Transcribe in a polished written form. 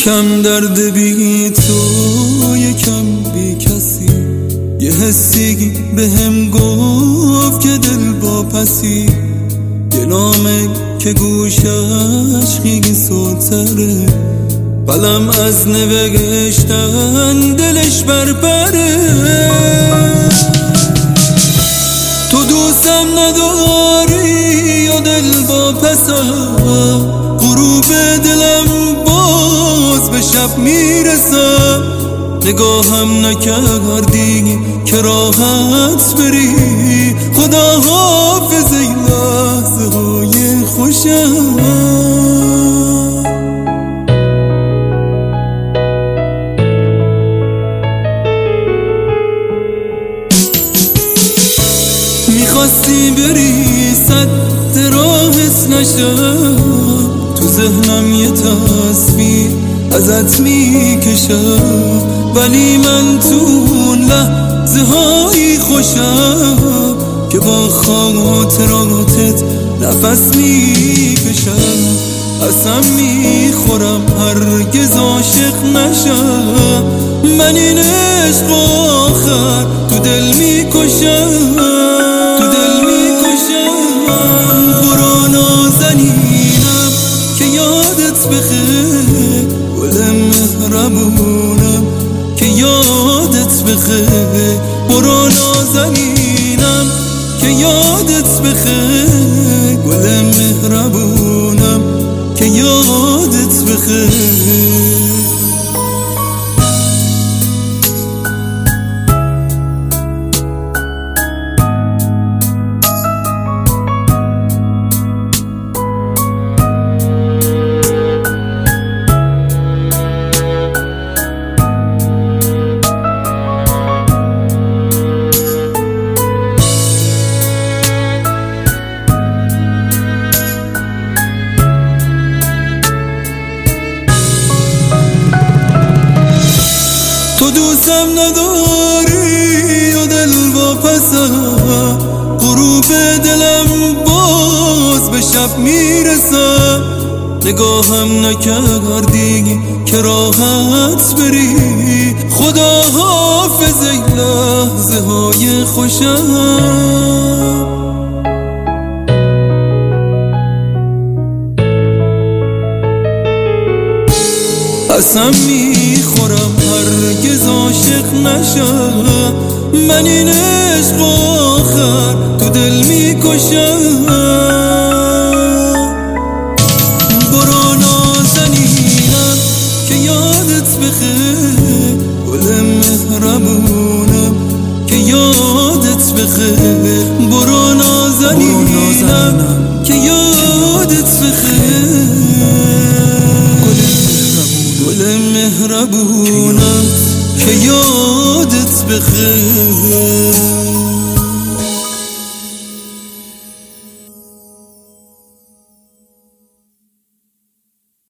کم درد بی تو یکم بی کسی، یه حسی به هم گفت که دل واپسی، یه نامه که گوشش خیلی سوتره، قلم از نوشتن دلش برپره. تو دوستم نداری یا دل واپسم، غروب دلم باز به شب میرسم، نگاهم نکردی که راحت بری، خدا حافظ ای لحظه های خوشم. میخواستی بری صد راهت نشم، تو ذهنم یه تصویر ازت میکشم، ولی من تو لحظه های خوشم که با خاطراتت نفس میکشم. قسم میخورم هرگز عاشق نشم، من این عشق آخر تو دل میکشم. برو نازنینم که یادت بخیر، گل مهربونم که یادت بخیر. برو نازنینم که یادت بخیر، گل مهربونم که یادت بخیر. تو دوستم نداری یا دل واپسم، غروب دلم باز به شب میرسم، نگاهم نکردی که راحت بری، خدا حافظ ای لحظه های خوشم. قسم میخورم هرگز عاشق نشم، من این عشق آخر تو دل میکشم.